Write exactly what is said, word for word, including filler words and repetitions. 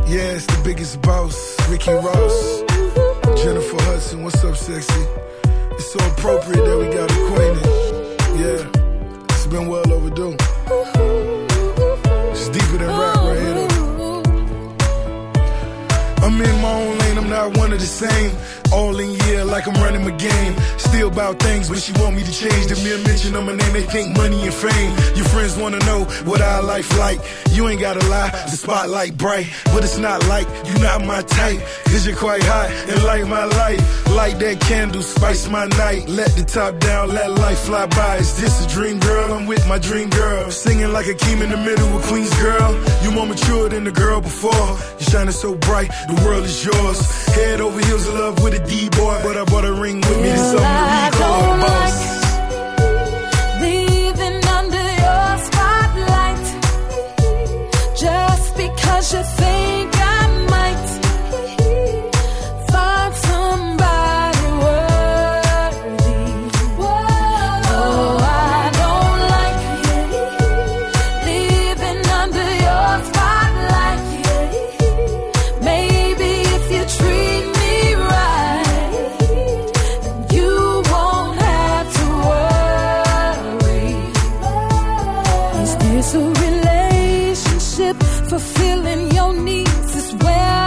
Yeah, it's the biggest boss, Ricky Ross, Jennifer Hudson, what's up, sexy? It's so appropriate that we got acquainted. Yeah, it's been well overdue. It's deeper than rap right here, though. I'm in my own lane, I'm not one of the same. All in year like I'm running my game. Still about things, but she want me to change. The mere mention of my name, they think money and fame. Your friends wanna know what our life like. You ain't gotta lie, the spotlight bright, but it's not like you not my type. Cause you're quite hot and light my life. Light that candle, spice my night. Let the top down, let life fly by. Is this a dream, girl? I'm with my dream girl. Singing like a king in the middle of Queen's girl. You more mature than the girl before. You're shining so bright, the world is yours. Head over heels in love with a D-boy, but I brought a ring with me. This something to recall, boss. Leaving under your spotlight, just because you think I might find somebody worthy. Oh, I don't like leaving under your spotlight. Maybe if you treat me right, you won't have to worry. Is this a relationship fulfilling your needs? Is where